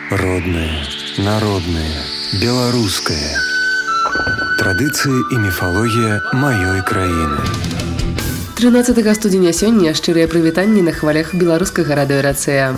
Родное, народное, беларускае. Традыцыі і міфалогія маёй краіны. 13 студзеня сёння шчырыя прывітанні на хвалях беларускага радыёрацыя.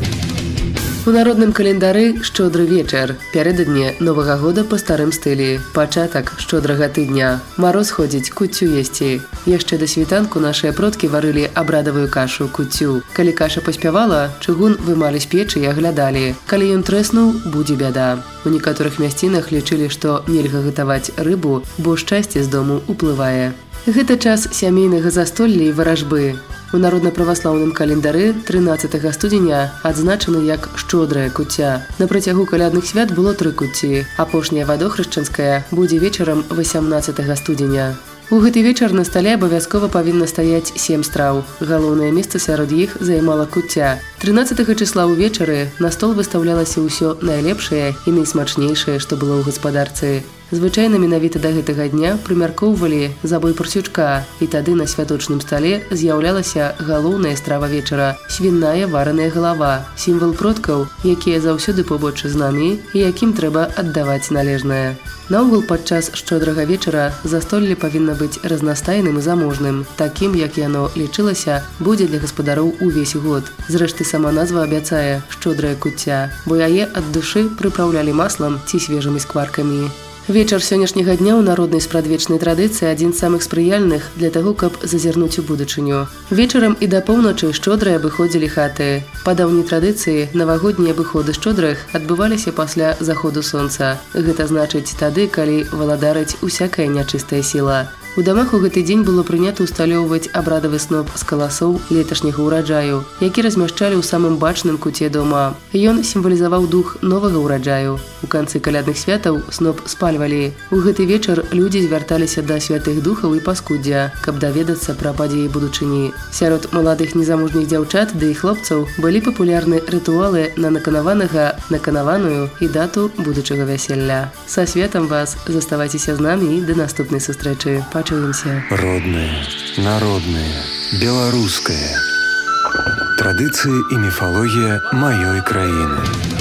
У народным календары шчодры вечар, пярэдадні Новага года па старым стылі, пачатак шчодрага тыдня, мароз ходзіць куццю есці. Яшчэ да світанку нашыя продкі варылі абрадавую кашу куццю. Калі каша паспявала, чыгун вымалі з печы і аглядалі. Калі ён трэснуў, будзе бяда. У некаторых мясцінах лічылі, што нельга гатаваць рыбу, бо шчасце з дому ўплывае. Гэта час сямейнага застолля і варажбы. У народна-праваслаўным календары 13 студзеня адзначаны як шчодрая куцця. На працягу калядных свят было 3 куцці. Апошняя вадохрышчанская будзе вечарам 18 студзеня. У гэты вечар на стале абавязкова павінна стаяць 7 страў. Галоўнае месца сярод іх займала куцця. 13 числа ўвечары на стол выстаўлялася ўсё найлепшае і найсмачнейшае, што было ў гаспадарцы. Звычайна менавіта да гэтага дня прымяркоўвалі забой парсючка, і тады на святочным стале з'яўлялася галоўная страва вечара – свіная вараная галава, сімвал продкаў, якія заўсёды побач з намі і якім трэба аддаваць належнае. Наогул падчас шчодрага вечара застолле павінна быць разнастайным і заможным, такім, як яно лічылася, будзе для гаспадароў увесь год. Зрэшты, сама назва абяцае шчодрая куцця, бо яе ад душы прыпраўлялі маслам ці свежымі скваркамі. Вечар сённяшняга дня ў народнай спрадвечнай традыцыі адзін з самых спрыяльных для таго, каб зазірнуць у будучыню. Вечарам і да поўначы шчодрыя абыходзілі хаты. Па даўняй традыцыі навагоднія абыходы шчодрых адбываліся пасля заходу сонца. Гэта значыць тады, калі валадарыць усякая нячыстая сіла. У дамах у гэты дзень было прынята ўсталёўваць абрадавы сноп з каласоў леташняга ўраджаю, які размяшчалі ў самым бачным куце дома. Ён сімвалізаваў дух новага ўраджаю. У канцы калядных святаў сноп спальвалі. У гэты вечар людзі звярталіся да святых духаў і паскуддзя, каб даведацца пра падзеі будучыні. Сярод маладых незамужніх дзяўчат ды і хлопцаў былі папулярны рытуалы на наканаванага, наканаваную і дату будучага вяселля. Са светам вас, заставайцеся з намі і да наступнай сустрэчы. Пачуемся. Родное, народное, беларускае. Традыцыі і міфалогія маёй краіны.